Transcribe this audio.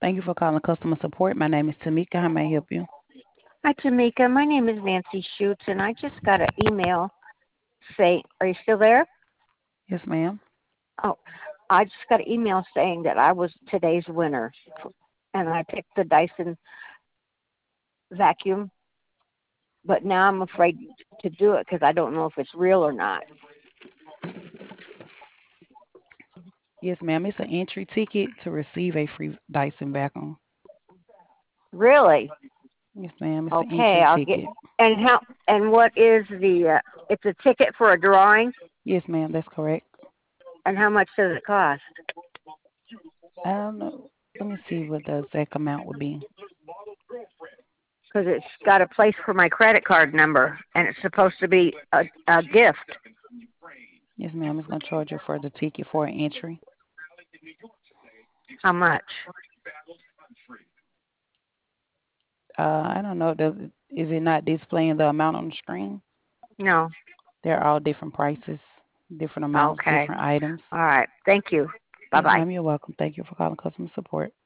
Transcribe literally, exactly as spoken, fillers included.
Thank you for calling customer support. My name is Tamika. How may I help you? Hi, Tamika. My name is Nancy Schutz, and I just got an email saying, are you still there? Yes, ma'am. Oh, I just got an email saying that I was today's winner, and I picked the Dyson vacuum, but now I'm afraid to do it because I don't know if it's real or not. Yes, ma'am. It's an entry ticket to receive a free Dyson vacuum. Really? Yes, ma'am. It's an Okay, entry I'll get. ticket. And how? And what is the? Uh, it's a ticket for a drawing, Yes, ma'am. That's correct. and how much does it cost? I don't know. Let me see what the exact amount would be. Because it's got a place for my credit card number, and it's supposed to be a, a gift. Yes, ma'am. It's gonna charge you for the ticket for an entry. How much? Uh, I don't know. Does is it not displaying the amount on the screen? No. They're all different prices, different amounts, Okay. different items. All right. Thank you. Bye Yes, bye. ma'am. You're welcome. Thank you for calling customer support.